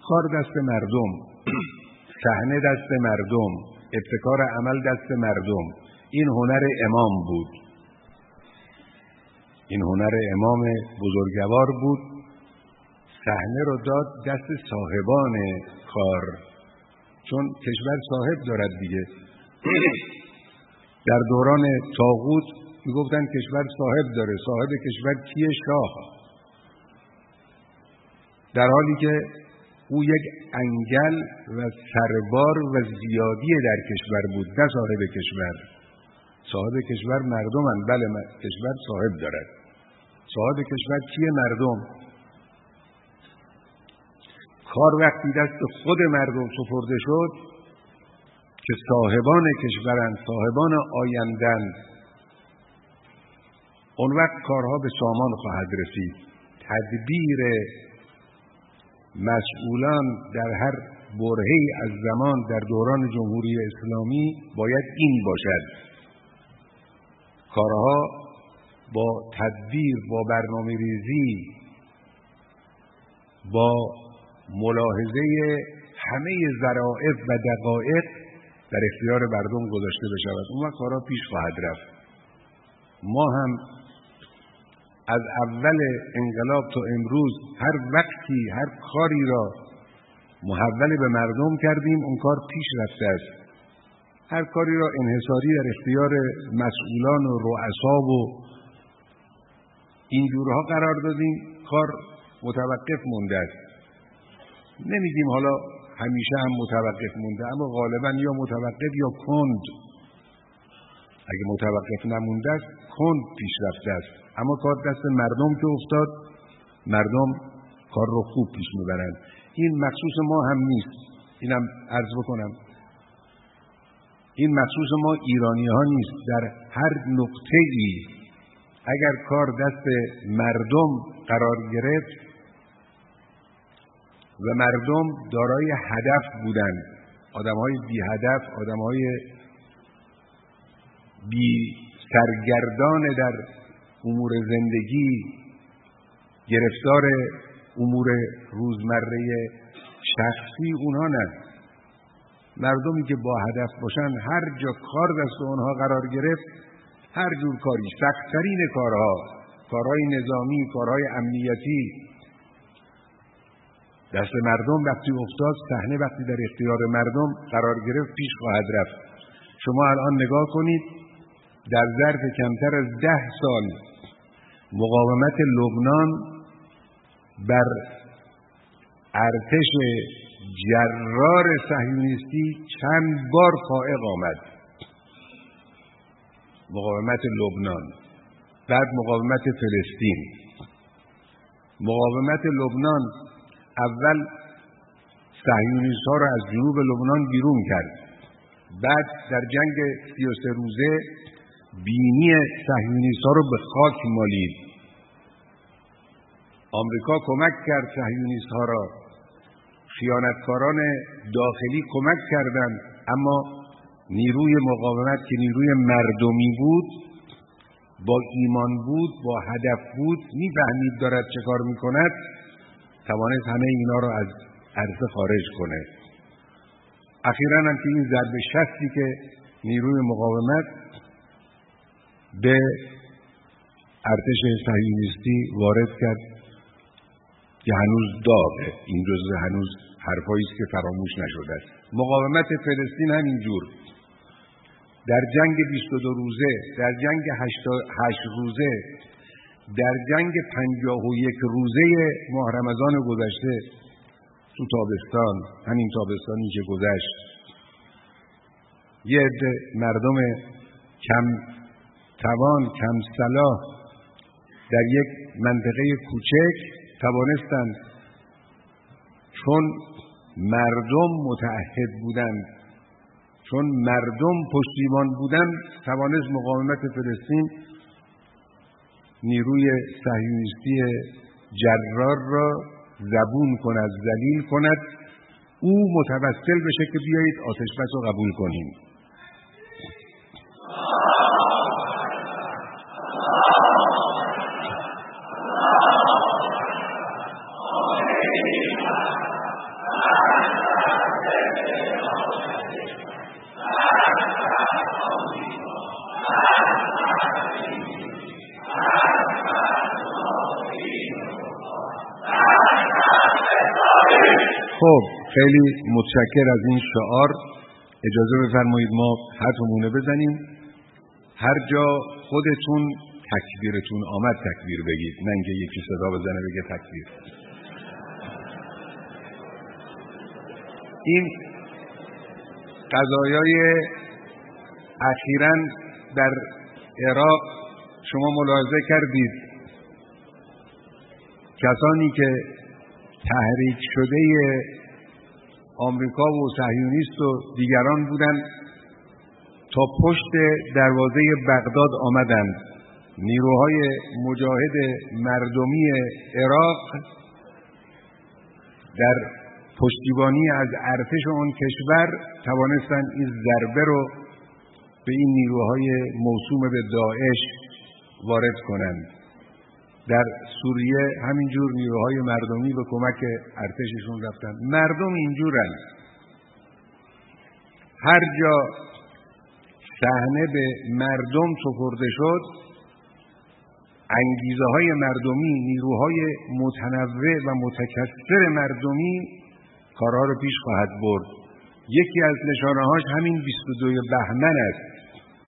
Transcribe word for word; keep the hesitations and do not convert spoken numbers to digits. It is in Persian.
کار دست مردم، صحنه دست مردم، ابتکار عمل دست مردم. این هنر امام بود، این هنر امام بزرگوار بود. صحنه رو داد دست صاحبان کار، چون کشور صاحب دارد دیگه. در دوران طاغوت میگفتن کشور صاحب داره، صاحب کشور کیه؟ شاه. در حالی که او یک انگل و سربار و زیادی در کشور بود، نه صاحب کشور. صاحب کشور مردمن، بله کشور صاحب دارد. صاحب کشور کیه؟ مردم. کار وقتی دست خود مردم سپرده شد که صاحبان کشورند، صاحبان آیندن، اون وقت کارها به سامان خواهد رسید. تدبیر مسئولان در هر برهه‌ای از زمان در دوران جمهوری اسلامی باید این باشد: کارها با تدبیر، با برنامه ریزی، با ملاحظه همه ظرافت و دقایق در اختیار مردم گذاشته بشود. اون وقت کارها پیش خواهد رفت. ما هم از اول انقلاب تا امروز هر وقتی هر کاری را محول به مردم کردیم، اون کار پیش رفته است. هر کاری را انحصاری در اختیار مسئولان و رؤسا و اینجورها قرار دادیم، کار متوقف مونده است. نمیگیم حالا همیشه هم متوقف مونده، اما غالبا یا متوقف یا کند. اگه متوقف نمونده است، کند پیش رفته است. اما کار دست مردم که افتاد، مردم کار رو خوب پیش میبرند. این مخصوص ما هم نیست، اینم عرض بکنم، این مخصوص ما ایرانی ها نیست. در هر نقطه ای اگر کار دست مردم قرار گرفت و مردم دارای هدف بودند، آدم‌های بی هدف، آدم‌های بی سرگردان در امور زندگی، گرفتار امور روزمره شخصی، اونها نه. مردمی که با هدف باشن، هر جا کار دست اونها قرار گرفت، هر جور کاری، سخت‌ترین کارها، کارهای نظامی، کارهای امنیتی، دست مردم وقتی افتاد، صحنه وقتی در اختیار مردم قرار گرفت، پیش خواهد رفت. شما الان نگاه کنید، در ظرف کمتر از ده سال مقاومت لبنان بر ارتش جرار صهیونیستی چند بار فائق آمد. مقاومت لبنان، بعد مقاومت فلسطین. مقاومت لبنان اول صهیونیست ها را از جنوب لبنان بیرون کرد، بعد در جنگ سی و سه روزه بینی صهیونیست ها را به خاک مالید. آمریکا کمک کرد صهیونیست ها را، خیانتکاران داخلی کمک کردند، اما نیروی مقاومت که نیروی مردمی بود، با ایمان بود، با هدف بود، میفهمید دارد چه کار میکند، توانست همه اینا را از عرصه خارج کنه. اخیراً هم که این ضربه شستی که نیروی مقاومت به ارتش صهیونیستی وارد کرد که هنوز داغه، این جزء هنوز حرفایی است که فراموش نشده است. مقاومت فلسطین هم اینجور، در جنگ بیست و دو روزه، در جنگ هشت روزه، در جنگ پنجاه و یک روزه ماه رمضان گذشته، تو تابستان، همین تابستانی که گذشت، یه عده مردم کم توان، کم صلاح در یک منطقه کوچک توانستند، چون مردم متعهد بودند، چون مردم پشتیبان بودند، توانست مقاومت فلسطین نیروی صهیونیستی جرار را زبون کند، ذلیل کند، او متوسل بشه که بیایید آتشبس رو قبول کنیم. خب خیلی متشکر از این شعار. اجازه بفرمایید ما حرفمونه بزنیم. هر جا خودتون تکبیرتون آمد تکبیر بگید، نه اینکه یکی صدا بزنه بگه تکبیر. این قضایای اخیراً در عراق شما ملاحظه کردید کسانی که تحریک شده آمریکا و صهیونیست و دیگران بودن تا پشت دروازه بغداد آمدند. نیروهای مجاهد مردمی عراق در پشتیبانی از ارتش آن کشور توانستند این ضربه رو به این نیروهای موسوم به داعش وارد کنند. در سوریه همینجور نیروهای مردمی به کمک ارتششون رفتن. مردم اینجورن، هر جا صحنه به مردم سپرده شد انگیزه های مردمی، نیروهای متنوع و متکثر مردمی کارها رو پیش خواهد برد. یکی از نشانه هاش همین بیست و دو بهمن است